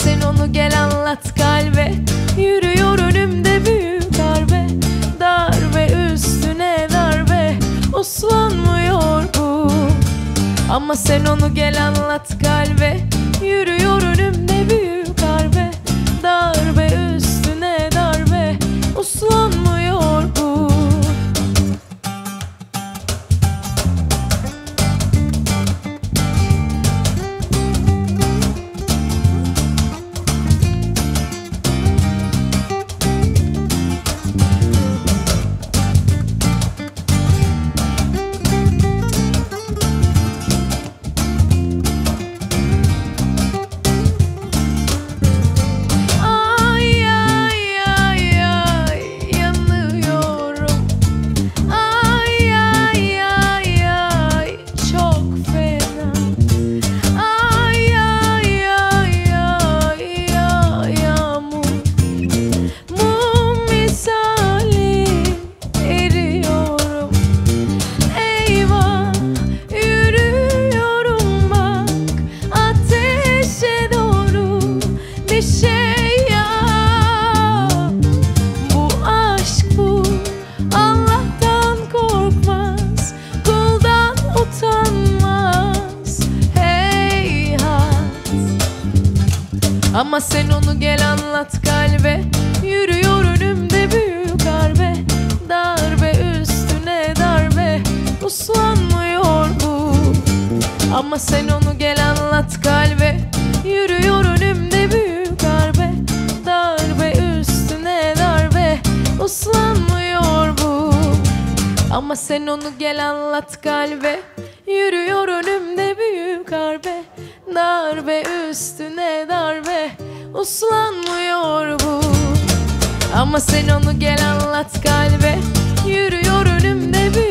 sen onu gel anlat kalbe. Yürüyor önümde büyük darbe, darbe üstüne darbe, uslanmıyor bu. Ama sen onu gel anlat kalbe. Yürüyor önümde büyük darbe, darbe üstüne darbe, uslanmıyor bu. Ama sen onu gel anlat kalbe. Yürüyor önümde büyük darbe, darbe üstüne darbe, uslanmıyor bu. Ama sen onu gel anlat kalbe. Yürüyor önümde büyük darbe, darbe üstüne darbe, uslanmıyor bu. Ama sen onu gel anlat kalbe. Yürüyor önümde büyük darbe, darbe üstüne darbe, uslanmıyor bu. Ama sen onu gel anlat kalbe. Yürüyor önümde büyük